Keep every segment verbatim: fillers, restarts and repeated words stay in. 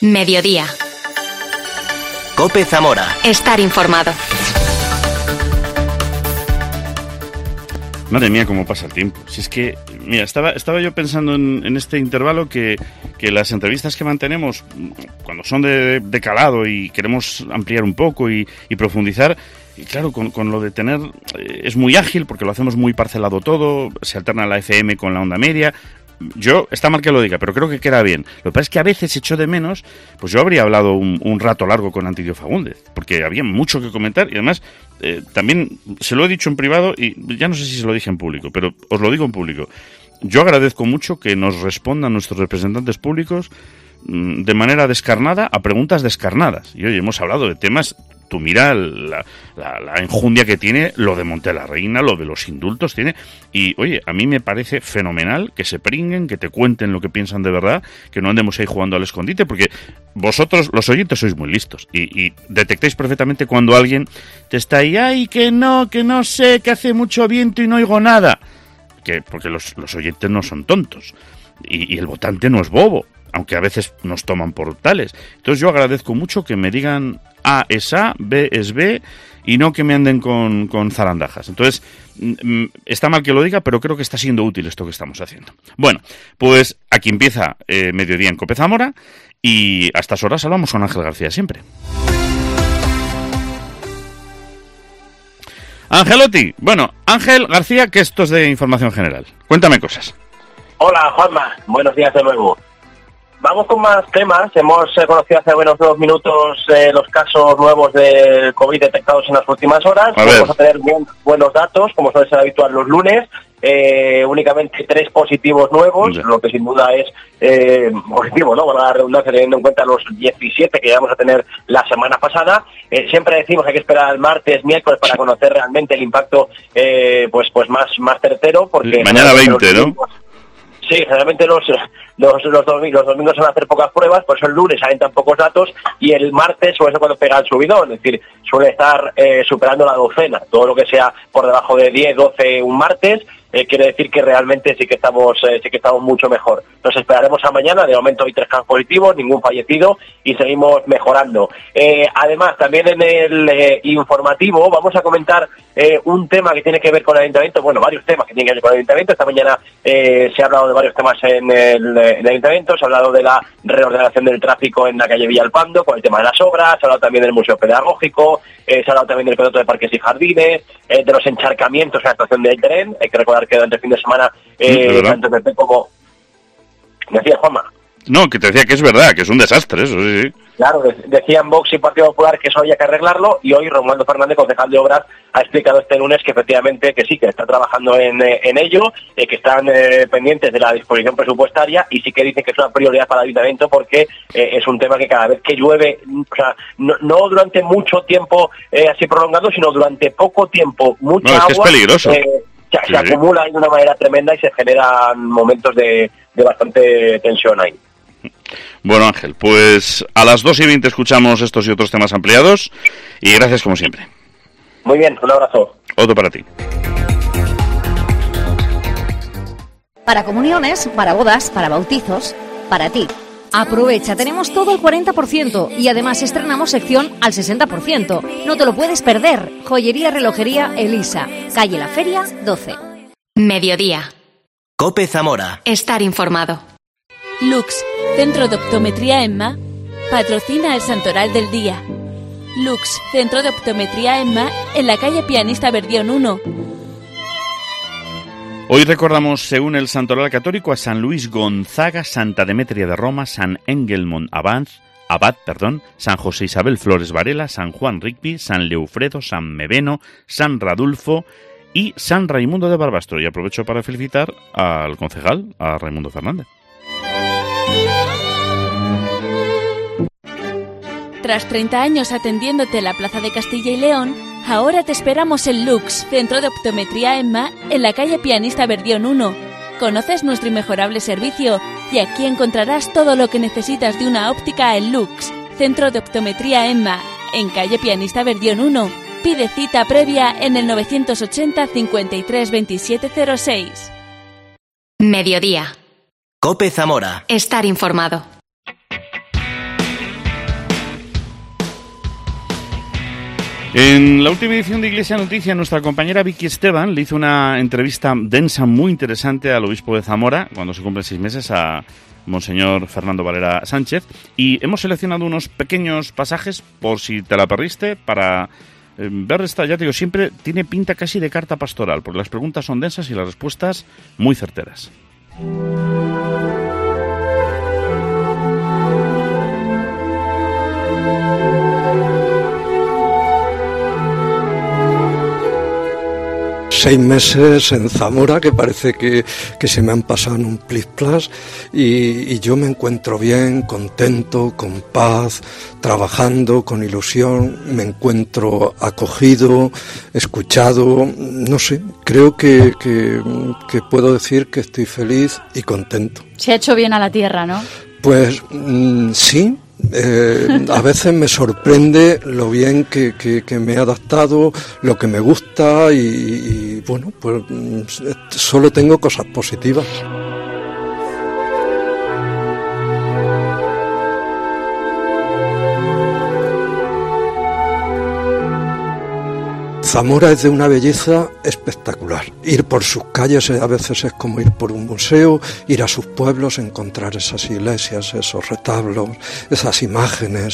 Mediodía. COPE Zamora. Estar informado. Madre mía, cómo pasa el tiempo. Si es que, mira, estaba, estaba yo pensando en, en este intervalo que, que las entrevistas que mantenemos, cuando son de, de calado y queremos ampliar un poco y, y profundizar, y claro, con, con lo de tener, eh, es muy ágil porque lo hacemos muy parcelado todo, se alterna la F M con la onda media. Yo, está mal que lo diga, pero creo que queda bien. Lo que pasa es que a veces echo de menos, pues yo habría hablado un, un rato largo con Antidio Fagúndez, porque había mucho que comentar y además eh, también se lo he dicho en privado y ya no sé si se lo dije en público, pero os lo digo en público. Yo agradezco mucho que nos respondan nuestros representantes públicos mmm, de manera descarnada a preguntas descarnadas. Y oye, hemos hablado de temas... Tú mira la, la, la enjundia que tiene lo de Monte la Reina, lo de los indultos tiene. Y, oye, a mí me parece fenomenal que se pringuen, que te cuenten lo que piensan de verdad, que no andemos ahí jugando al escondite, porque vosotros, los oyentes, sois muy listos y, y detectáis perfectamente cuando alguien te está ahí, ay, que no, que no sé, que hace mucho viento y no oigo nada. Que, porque los, los oyentes no son tontos y, y el votante no es bobo, aunque a veces nos toman por tales. Entonces yo agradezco mucho que me digan A es A, B es B, y no que me anden con, con zarandajas. Entonces, mm, está mal que lo diga, pero creo que está siendo útil esto que estamos haciendo. Bueno, pues aquí empieza eh, Mediodía en COPE Zamora, y a estas horas hablamos con Ángel García siempre. Angelotti, bueno, Ángel García, que esto es de información general. Cuéntame cosas. Hola, Juanma, buenos días de nuevo. Vamos con más temas. Hemos eh, conocido hace unos dos minutos eh, los casos nuevos de COVID detectados en las últimas horas. A Vamos a tener bien, buenos datos, como suele ser habitual los lunes. Eh, únicamente tres positivos nuevos, sí. Lo que sin duda es eh, positivo, ¿no? Bueno, la redundancia, teniendo en cuenta los diecisiete que íbamos a tener la semana pasada. Eh, siempre decimos que hay que esperar al martes, miércoles para conocer realmente el impacto eh, pues pues más, más certero. Porque mañana veinte, ¿no? Sí, generalmente los, los, los, domingos, los domingos se van a hacer pocas pruebas, por eso el lunes salen tan pocos datos y el martes suele ser cuando pega el subidón, es decir, suele estar eh, superando la docena, todo lo que sea por debajo de diez, doce un martes. Eh, quiere decir que realmente sí que estamos eh, sí que estamos mucho mejor. Nos esperaremos a mañana. De momento hay tres casos positivos, ningún fallecido y seguimos mejorando. Eh, además, también en el eh, informativo vamos a comentar eh, un tema que tiene que ver con el ayuntamiento. Bueno, varios temas que tienen que ver con el ayuntamiento. Esta mañana eh, se ha hablado de varios temas en el, en el ayuntamiento. Se ha hablado de la reordenación del tráfico en la calle Villalpando con el tema de las obras. Se ha hablado también del museo pedagógico. Eh, se ha hablado también del piloto de parques y jardines, eh, de los encharcamientos en la estación del tren. Hay que recordar que durante el fin de semana, eh, sí, tanto P P como... Decía Juanma. No, que te decía que es verdad, que es un desastre eso, sí, sí. Claro, decían Vox y Partido Popular que eso había que arreglarlo, y hoy Romualdo Fernández, concejal de Obras, ha explicado este lunes que efectivamente que sí, que está trabajando en, en ello, eh, que están eh, pendientes de la disposición presupuestaria, y sí que dicen que es una prioridad para el ayuntamiento porque eh, es un tema que cada vez que llueve, o sea, no, no durante mucho tiempo eh, así prolongado, sino durante poco tiempo, mucha no, es agua... Que es peligroso. Eh, se, sí, se sí. acumula de una manera tremenda y se generan momentos de, de bastante tensión ahí. Bueno, Ángel, pues a las dos y veinte escuchamos estos y otros temas ampliados y gracias como siempre. Muy bien, un abrazo. Otro para ti. Para comuniones, para bodas, para bautizos, para ti. Aprovecha, tenemos todo el cuarenta por ciento y además estrenamos sección al sesenta por ciento. No te lo puedes perder. Joyería Relojería Elisa, calle La Feria, doce. Mediodía. COPE Zamora. Estar informado. Lux, Centro de Optometría Emma, patrocina el Santoral del Día. Lux, Centro de Optometría Emma, en la calle Pianista Verdión uno. Hoy recordamos, según el Santoral Católico, a San Luis Gonzaga, Santa Demetria de Roma, San Engelmont Abad, Abad, perdón, San José Isabel Flores Varela, San Juan Rigby, San Leofredo, San Meveno, San Radulfo y San Raimundo de Barbastro. Y aprovecho para felicitar al concejal, a Raimundo Fernández. Tras treinta años atendiéndote en la Plaza de Castilla y León, ahora te esperamos en Lux, Centro de Optometría Emma, en la calle Pianista Verdión uno. Conoces nuestro inmejorable servicio y aquí encontrarás todo lo que necesitas de una óptica en Lux, Centro de Optometría Emma, en calle Pianista Verdión uno. Pide cita previa en el novecientos ochenta, cincuenta y tres, veintisiete cero seis. Mediodía. COPE Zamora. Estar informado. En la última edición de Iglesia Noticia, nuestra compañera Vicky Esteban le hizo una entrevista densa muy interesante al obispo de Zamora, cuando se cumplen seis meses, a Monseñor Fernando Valera Sánchez, y hemos seleccionado unos pequeños pasajes, por si te la perdiste, para eh, ver esta, ya te digo, siempre tiene pinta casi de carta pastoral, porque las preguntas son densas y las respuestas muy certeras. Seis meses en Zamora, que parece que, que se me han pasado en un plis plas, y, y yo me encuentro bien, contento, con paz, trabajando con ilusión, me encuentro acogido, escuchado, no sé, creo que, que, que puedo decir que estoy feliz y contento. Se ha hecho bien a la tierra, ¿no? Pues mmm, sí. Eh, a veces me sorprende lo bien que, que, que me he adaptado, lo que me gusta y, y bueno, pues solo tengo cosas positivas. Zamora es de una belleza espectacular. Ir por sus calles a veces es como ir por un museo, ir a sus pueblos, encontrar esas iglesias, esos retablos, esas imágenes.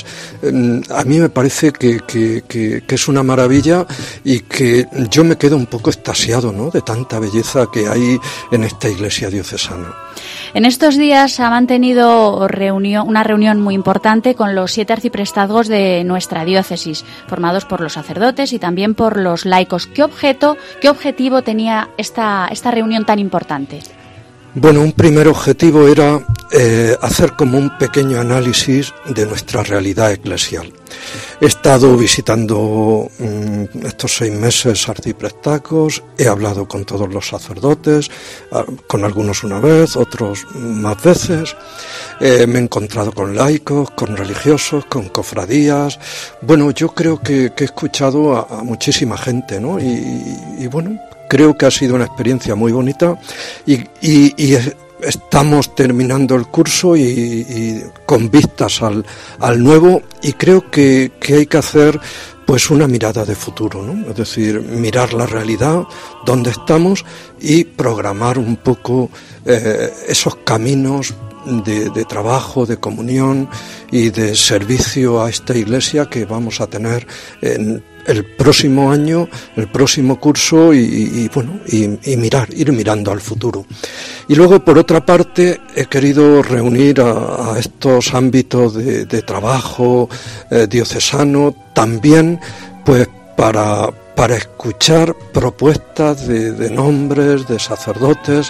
A mí me parece que, que, que, que es una maravilla y que yo me quedo un poco extasiado, ¿no?, de tanta belleza que hay en esta iglesia diocesana. En estos días ha mantenido reunión, una reunión muy importante con los siete arciprestazgos de nuestra diócesis, formados por los sacerdotes y también por los laicos. ¿Qué objeto, qué objetivo tenía esta, esta reunión tan importante? Bueno, un primer objetivo era eh, hacer como un pequeño análisis de nuestra realidad eclesial. He estado visitando mmm, estos seis meses arciprestazgos, he hablado con todos los sacerdotes, con algunos una vez, otros más veces, eh, me he encontrado con laicos, con religiosos, con cofradías. Bueno, yo creo que, que he escuchado a, a muchísima gente, ¿no? Y, y, y bueno, creo que ha sido una experiencia muy bonita y, y, y estamos terminando el curso y, y con vistas al, al nuevo, y creo que, que hay que hacer pues una mirada de futuro, ¿no? Es decir, mirar la realidad, dónde estamos y programar un poco eh, esos caminos de, de trabajo, de comunión y de servicio a esta iglesia que vamos a tener en el próximo año, el próximo curso y, y bueno, y, y mirar, ir mirando al futuro. Y luego, por otra parte, he querido reunir a, a estos ámbitos de, de trabajo eh, diocesano también, pues para, para escuchar propuestas de, de nombres, de sacerdotes,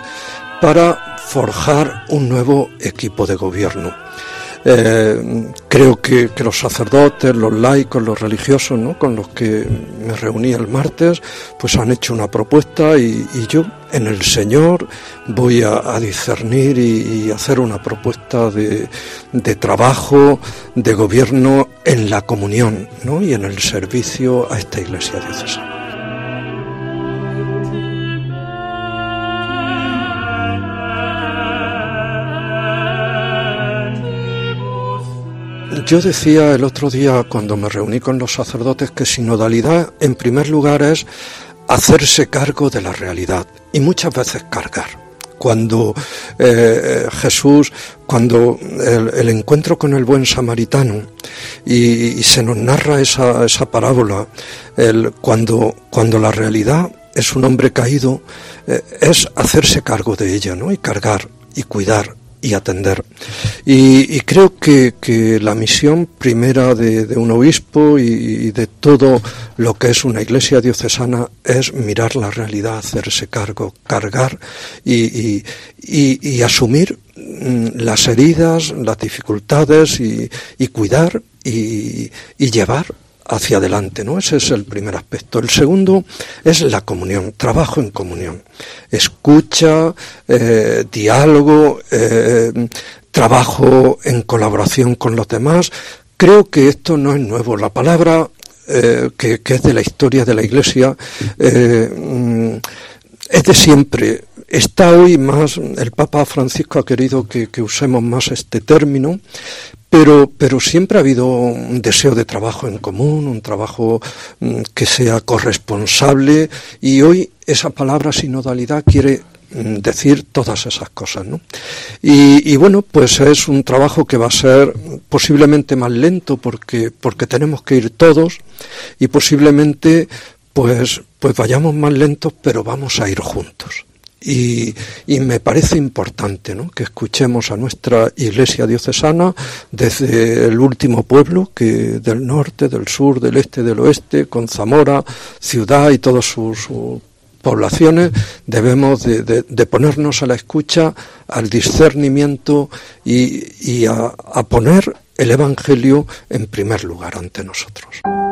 para forjar un nuevo equipo de gobierno. Eh, creo que, que los sacerdotes, los laicos, los religiosos, ¿no?, con los que me reuní el martes, pues han hecho una propuesta y, y yo en el Señor voy a, a discernir y, y hacer una propuesta de, de trabajo, de gobierno en la comunión, ¿no?, y en el servicio a esta iglesia diocesana. Yo decía el otro día cuando me reuní con los sacerdotes que sinodalidad en primer lugar es hacerse cargo de la realidad y muchas veces cargar. Cuando eh, Jesús, cuando el, el encuentro con el buen samaritano y, y se nos narra esa, esa parábola, el, cuando, cuando la realidad es un hombre caído, eh, es hacerse cargo de ella, ¿no?, y cargar y cuidar y atender. Y, y creo que, que la misión primera de, de un obispo y, y de todo lo que es una iglesia diocesana es mirar la realidad, hacerse cargo, cargar y, y, y, y asumir mm, las heridas, las dificultades y, y cuidar y, y llevar hacia adelante, ¿no? Ese es el primer aspecto. El segundo es la comunión, trabajo en comunión, escucha, eh, diálogo, eh, trabajo en colaboración con los demás. Creo que esto no es nuevo. La palabra eh, que, que es de la historia de la Iglesia eh, es de siempre. Está hoy más, el Papa Francisco ha querido que, que usemos más este término, pero, pero siempre ha habido un deseo de trabajo en común, un trabajo mm, que sea corresponsable, y hoy esa palabra sinodalidad quiere decir todas esas cosas, ¿no? Y, y bueno, pues es un trabajo que va a ser posiblemente más lento porque, porque tenemos que ir todos, y posiblemente pues, pues vayamos más lentos, pero vamos a ir juntos. Y, y me parece importante, ¿no?, que escuchemos a nuestra Iglesia diocesana desde el último pueblo, que del norte, del sur, del este, del oeste, con Zamora, ciudad y todos sus, sus poblaciones. Debemos de, de, de ponernos a la escucha, al discernimiento y, y a, a poner el Evangelio en primer lugar ante nosotros.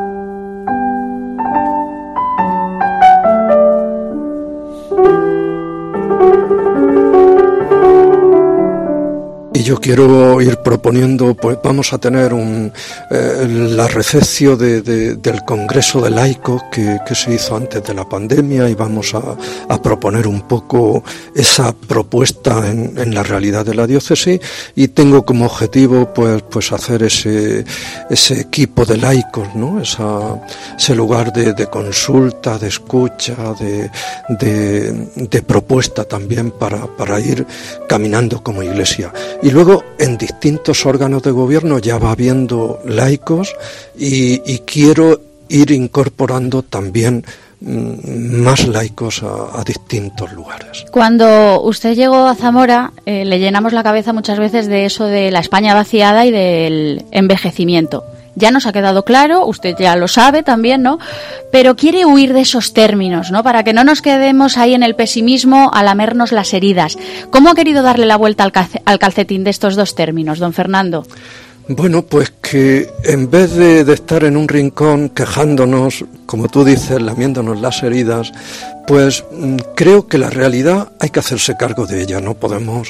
Y yo quiero ir proponiendo, pues vamos a tener un, eh, la recepción de, de, del Congreso de Laicos que, que se hizo antes de la pandemia, y vamos a, a proponer un poco esa propuesta en, en la realidad de la diócesis, y tengo como objetivo pues, pues hacer ese, ese equipo de laicos, ¿no?, esa, ese lugar de, de consulta, de escucha, de, de, de propuesta también para, para ir caminando como Iglesia. Y luego en distintos órganos de gobierno ya va habiendo laicos, y, y quiero ir incorporando también mm, más laicos a, a distintos lugares. Cuando usted llegó a Zamora, eh, le llenamos la cabeza muchas veces de eso de la España vaciada y del envejecimiento. Ya nos ha quedado claro, usted ya lo sabe también, ¿no? Pero quiere huir de esos términos, ¿no?, para que no nos quedemos ahí en el pesimismo a lamernos las heridas. ¿Cómo ha querido darle la vuelta al, calce- al calcetín de estos dos términos, don Fernando? Bueno, pues que en vez de, de estar en un rincón quejándonos, como tú dices, lamiéndonos las heridas, pues mmm, creo que la realidad hay que hacerse cargo de ella, no podemos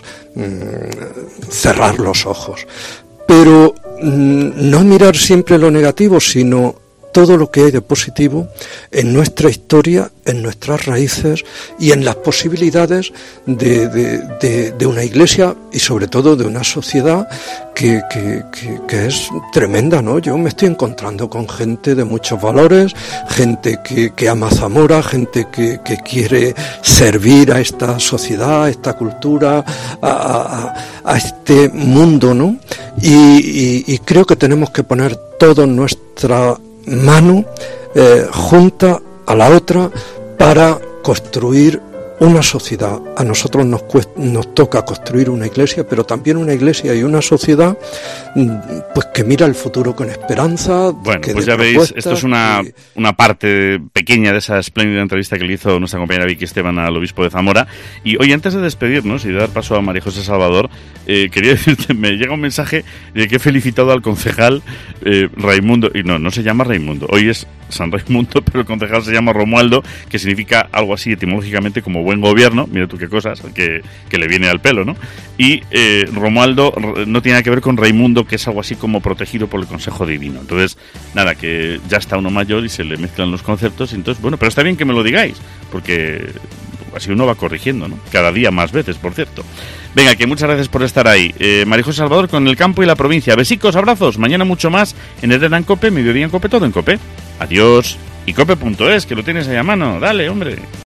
mmm, cerrar los ojos. Pero mmm, no mirar siempre lo negativo, sino todo lo que hay de positivo en nuestra historia, en nuestras raíces y en las posibilidades de, de, de, de una iglesia y sobre todo de una sociedad que, que, que, que es tremenda, ¿no? Yo me estoy encontrando con gente de muchos valores, gente que, que ama Zamora, gente que, que quiere servir a esta sociedad, a esta cultura, a, a, a este mundo, ¿no? Y, y, y creo que tenemos que poner todo en nuestra mano eh, junta a la otra para construir una sociedad. A nosotros nos, cuesta, nos toca construir una iglesia, pero también una iglesia y una sociedad pues que mira el futuro con esperanza. Bueno, que pues ya veis, esto es una, y... una parte pequeña de esa espléndida entrevista que le hizo nuestra compañera Vicky Esteban al obispo de Zamora. Y hoy, antes de despedirnos y de dar paso a María José Salvador, eh, quería decirte, me llega un mensaje de que he felicitado al concejal eh, Raimundo, y no, no se llama Raimundo, hoy es San Raimundo, pero el concejal se llama Romualdo, que significa algo así etimológicamente como buen gobierno. Mira tú qué cosas, que, que le viene al pelo, ¿no? Y eh, Romualdo no tiene nada que ver con Raimundo, que es algo así como protegido por el Consejo Divino. Entonces, nada, que ya está uno mayor y se le mezclan los conceptos. Entonces, bueno, pero está bien que me lo digáis, porque así uno va corrigiendo, ¿no? Cada día más veces, por cierto. Venga, que muchas gracias por estar ahí. Eh, María José Salvador con el campo y la provincia. Besicos, abrazos. Mañana mucho más en Herrera en Cope, mediodía en Cope, todo en Cope. Adiós. Y cope punto es, que lo tienes ahí a mano. Dale, hombre.